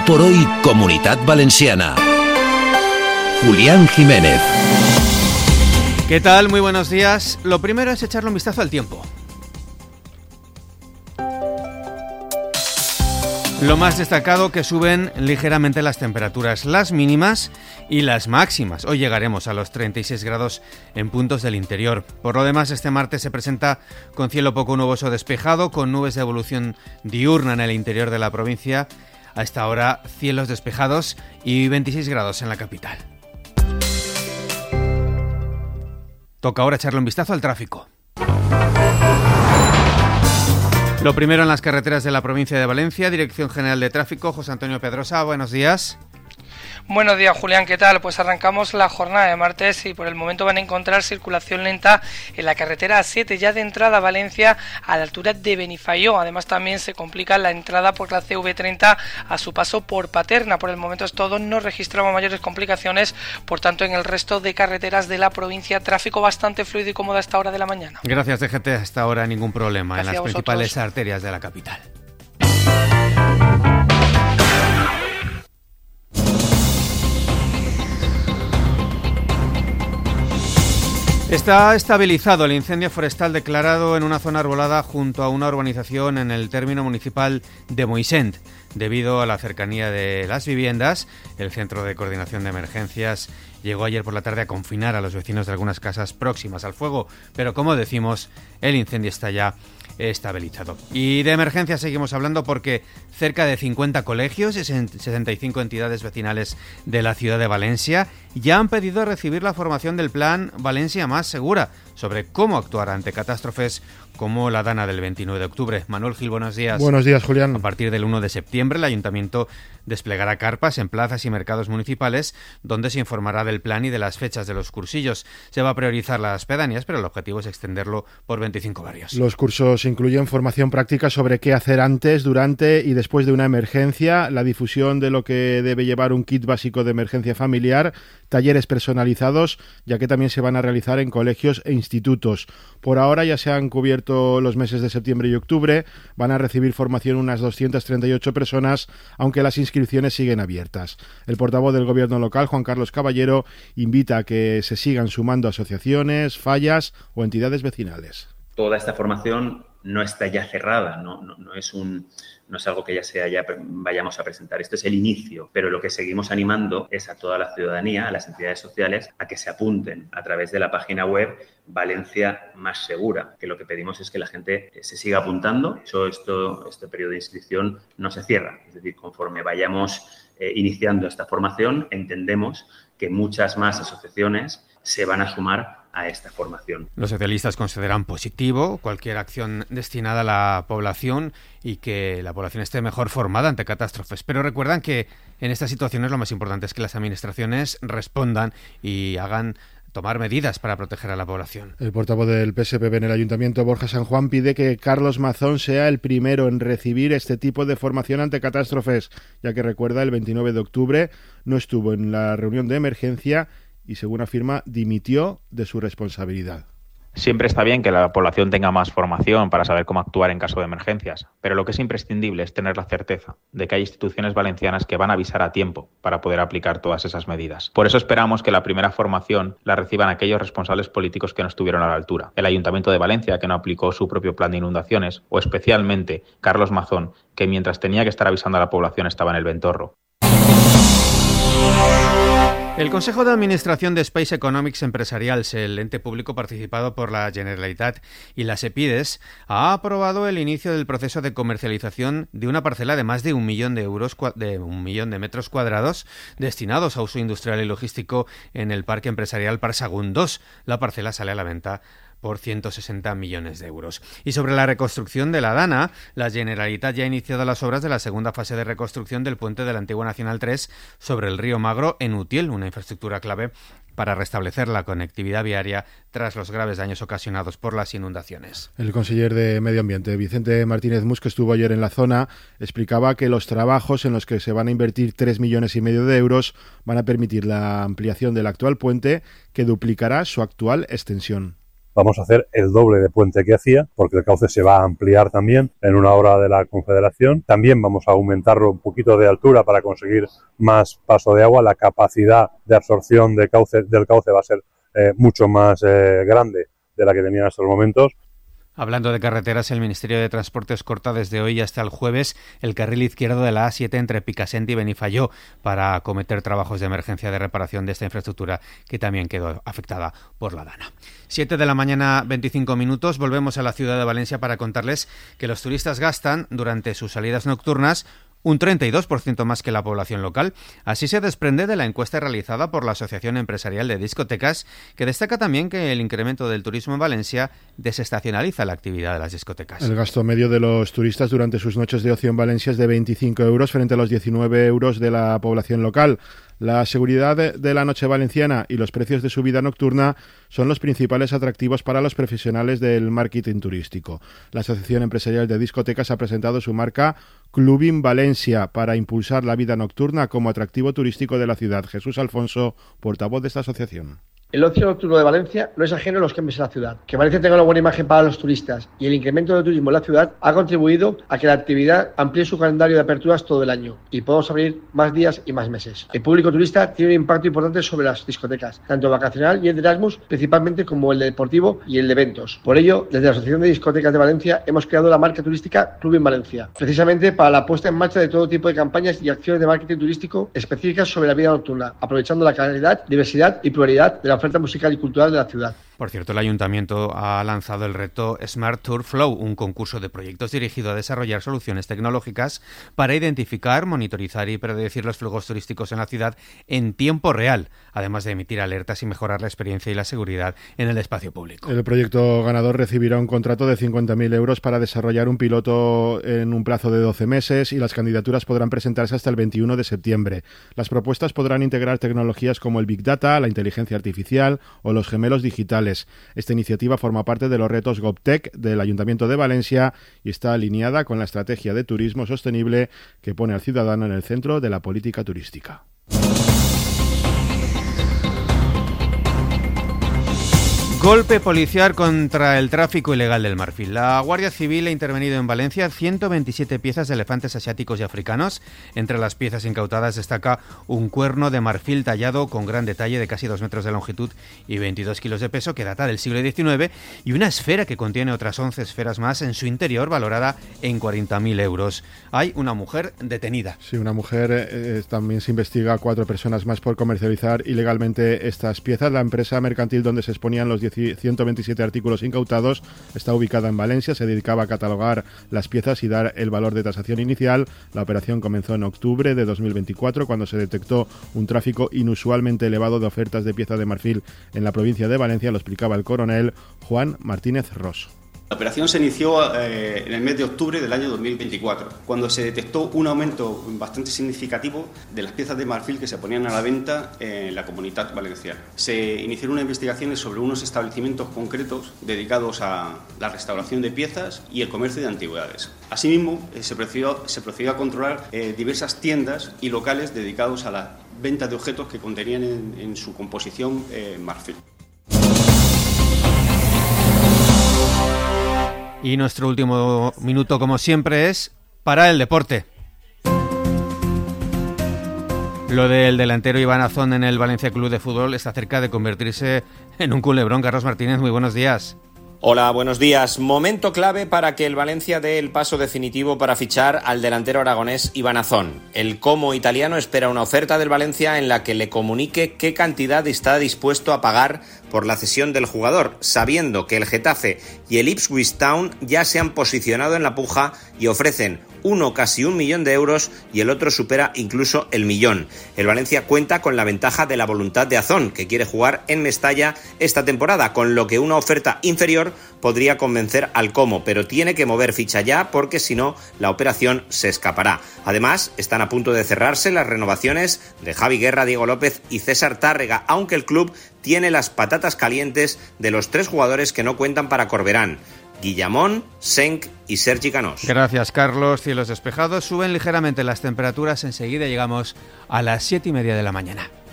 por hoy, Comunitat Valenciana. Julián Jiménez. ¿Qué tal? Muy buenos días. Lo primero es echarle un vistazo al tiempo. Lo más destacado, que suben ligeramente las temperaturas, las mínimas y las máximas. Hoy llegaremos a los 36 grados en puntos del interior. Por lo demás, este martes se presenta con cielo poco nuboso despejado, con nubes de evolución diurna en el interior de la provincia. A esta hora, cielos despejados y 26 grados en la capital. Toca ahora echarle un vistazo al tráfico. Lo primero en las carreteras de la provincia de Valencia, Dirección General de Tráfico, José Antonio Pedrosa, buenos días. Buenos días, Julián, ¿qué tal? Pues arrancamos la jornada de martes y por el momento van a encontrar circulación lenta en la carretera A7, ya de entrada a Valencia a la altura de Benifaió. Además también se complica la entrada por la CV30 a su paso por Paterna. Por el momento es todo, no registramos mayores complicaciones, por tanto en el resto de carreteras de la provincia, tráfico bastante fluido y cómodo a esta hora de la mañana. Gracias, DGT, hasta ahora ningún problema en las principales arterias de la capital. Está estabilizado el incendio forestal declarado en una zona arbolada junto a una urbanización en el término municipal de Moixent. Debido a la cercanía de las viviendas, el Centro de Coordinación de Emergencias llegó ayer por la tarde a confinar a los vecinos de algunas casas próximas al fuego, pero como decimos, el incendio está ya estabilizado. Y de emergencia seguimos hablando porque cerca de 50 colegios y 65 entidades vecinales de la ciudad de Valencia ya han pedido recibir la formación del plan Valencia Más Segura sobre cómo actuar ante catástrofes como la Dana del 29 de octubre. Manuel Gil, buenos días. Buenos días, Julián. A partir del 1 de septiembre, el Ayuntamiento desplegará carpas en plazas y mercados municipales donde se informará del plan y de las fechas de los cursillos. Se va a priorizar las pedanías, pero el objetivo es extenderlo por 25 barrios. Los cursos incluyen formación práctica sobre qué hacer antes, durante y después de una emergencia, la difusión de lo que debe llevar un kit básico de emergencia familiar, talleres personalizados, ya que también se van a realizar en colegios e institutos. Por ahora ya se han cubierto los meses de septiembre y octubre, van a recibir formación unas 238 personas, aunque las inscripciones siguen abiertas. El portavoz del Gobierno local, Juan Carlos Caballero, invita a que se sigan sumando asociaciones, fallas o entidades vecinales. Toda esta formación no está ya cerrada, no es algo que vayamos a presentar. Esto es el inicio, pero lo que seguimos animando es a toda la ciudadanía, a las entidades sociales, a que se apunten a través de la página web Valencia Más Segura, que lo que pedimos es que la gente se siga apuntando. Este periodo de inscripción no se cierra, es decir, conforme vayamos iniciando esta formación, entendemos que muchas más asociaciones se van a sumar a esta formación. Los socialistas consideran positivo cualquier acción destinada a la población y que la población esté mejor formada ante catástrofes, pero recuerdan que en estas situaciones lo más importante es que las administraciones respondan y hagan tomar medidas para proteger a la población. El portavoz del PSPB en el Ayuntamiento, Borja San Juan, pide que Carlos Mazón sea el primero en recibir este tipo de formación ante catástrofes, ya que recuerda el 29 de octubre no estuvo en la reunión de emergencia y, según afirma, dimitió de su responsabilidad. Siempre está bien que la población tenga más formación para saber cómo actuar en caso de emergencias, pero lo que es imprescindible es tener la certeza de que hay instituciones valencianas que van a avisar a tiempo para poder aplicar todas esas medidas. Por eso esperamos que la primera formación la reciban aquellos responsables políticos que no estuvieron a la altura. El Ayuntamiento de Valencia, que no aplicó su propio plan de inundaciones, o especialmente Carlos Mazón, que mientras tenía que estar avisando a la población estaba en el ventorro. El Consejo de Administración de Space Economics Empresarials, el ente público participado por la Generalitat y las EPIDES, ha aprobado el inicio del proceso de comercialización de una parcela de más de 1 millón de euros, de 1 millón de metros cuadrados destinados a uso industrial y logístico en el Parque Empresarial Parsagún 2. La parcela sale a la venta por 160 millones de euros. Y sobre la reconstrucción de la Dana, la Generalitat ya ha iniciado las obras de la segunda fase de reconstrucción del puente de la antigua Nacional 3 sobre el río Magro en Utiel, una infraestructura clave para restablecer la conectividad viaria tras los graves daños ocasionados por las inundaciones. El conseller de Medio Ambiente, Vicente Martínez Mus, que estuvo ayer en la zona, explicaba que los trabajos en los que se van a invertir 3,5 millones de euros van a permitir la ampliación del actual puente, que duplicará su actual extensión. vamos a hacer el doble de puente que hacía, porque el cauce se va a ampliar también en una obra de la Confederación. También vamos a aumentarlo un poquito de altura para conseguir más paso de agua. La capacidad de absorción del cauce va a ser mucho más grande de la que tenía en estos momentos. Hablando de carreteras, el Ministerio de Transportes corta desde hoy hasta el jueves el carril izquierdo de la A7 entre Picassent y Benifayó para acometer trabajos de emergencia de reparación de esta infraestructura que también quedó afectada por la Dana. 7 de la mañana, 25 minutos. Volvemos a la ciudad de Valencia para contarles que los turistas gastan durante sus salidas nocturnas un 32% más que la población local. Así se desprende de la encuesta realizada por la Asociación Empresarial de Discotecas, que destaca también que el incremento del turismo en Valencia desestacionaliza la actividad de las discotecas. El gasto medio de los turistas durante sus noches de ocio en Valencia es de 25 euros frente a los 19 euros de la población local. La seguridad de la noche valenciana y los precios de su vida nocturna son los principales atractivos para los profesionales del marketing turístico. La Asociación Empresarial de Discotecas ha presentado su marca Clubin Valencia para impulsar la vida nocturna como atractivo turístico de la ciudad. Jesús Alfonso, portavoz de esta asociación. El ocio nocturno de Valencia no es ajeno a los cambios en la ciudad. Que Valencia tenga una buena imagen para los turistas y el incremento del turismo en la ciudad ha contribuido a que la actividad amplíe su calendario de aperturas todo el año y podamos abrir más días y más meses. El público turista tiene un impacto importante sobre las discotecas, tanto vacacional y el de Erasmus, principalmente como el de deportivo y el de eventos. Por ello, desde la Asociación de Discotecas de Valencia hemos creado la marca turística Clubin Valencia, precisamente para la puesta en marcha de todo tipo de campañas y acciones de marketing turístico específicas sobre la vida nocturna, aprovechando la calidad, diversidad y pluralidad de la oferta musical y cultural de la ciudad. Por cierto, el Ayuntamiento ha lanzado el reto Smart Tour Flow, un concurso de proyectos dirigido a desarrollar soluciones tecnológicas para identificar, monitorizar y predecir los flujos turísticos en la ciudad en tiempo real, además de emitir alertas y mejorar la experiencia y la seguridad en el espacio público. El proyecto ganador recibirá un contrato de 50.000 euros para desarrollar un piloto en un plazo de 12 meses y las candidaturas podrán presentarse hasta el 21 de septiembre. Las propuestas podrán integrar tecnologías como el Big Data, la inteligencia artificial o los gemelos digitales. Esta iniciativa forma parte de los retos GovTech del Ayuntamiento de Valencia y está alineada con la estrategia de turismo sostenible que pone al ciudadano en el centro de la política turística. Golpe policial contra el tráfico ilegal del marfil. La Guardia Civil ha intervenido en Valencia 127 piezas de elefantes asiáticos y africanos. Entre las piezas incautadas destaca un cuerno de marfil tallado con gran detalle de casi 2 metros de longitud y 22 kilos de peso que data del siglo XIX y una esfera que contiene otras 11 esferas más en su interior valorada en 40.000 euros. Hay una mujer detenida. Sí, una mujer. También se investiga a 4 personas más por comercializar ilegalmente estas piezas. La empresa mercantil donde se exponían los 127 artículos incautados está ubicada en Valencia, se dedicaba a catalogar las piezas y dar el valor de tasación inicial. La operación comenzó en octubre de 2024 cuando se detectó un tráfico inusualmente elevado de ofertas de pieza de marfil en la provincia de Valencia, lo explicaba el coronel Juan Martínez Ros. La operación se inició en el mes de octubre del año 2024, cuando se detectó un aumento bastante significativo de las piezas de marfil que se ponían a la venta en la Comunitat Valenciana. Se iniciaron unas investigaciones sobre unos establecimientos concretos dedicados a la restauración de piezas y el comercio de antigüedades. Asimismo, se procedió a controlar diversas tiendas y locales dedicados a la venta de objetos que contenían en su composición marfil. Y nuestro último minuto, como siempre, es para el deporte. Lo del delantero Iván Azón en el Valencia Club de Fútbol está cerca de convertirse en un culebrón. Carlos Martínez, muy buenos días. Hola, buenos días. Momento clave para que el Valencia dé el paso definitivo para fichar al delantero aragonés Iván Azón. El Como italiano espera una oferta del Valencia en la que le comunique qué cantidad está dispuesto a pagar por la cesión del jugador, sabiendo que el Getafe y el Ipswich Town ya se han posicionado en la puja y ofrecen uno casi 1 millón de euros y el otro supera incluso el millón. El Valencia cuenta con la ventaja de la voluntad de Azón, que quiere jugar en Mestalla esta temporada, con lo que una oferta inferior podría convencer al Como, pero tiene que mover ficha ya porque si no, la operación se escapará. Además, están a punto de cerrarse las renovaciones de Javi Guerra, Diego López y César Tárrega, aunque el club tiene las patatas calientes de los 3 jugadores que no cuentan para Corberán: Guillamón, Senc y Sergi Canós. Gracias, Carlos. Cielos despejados, suben ligeramente las temperaturas. Enseguida llegamos a las 7:30 de la mañana.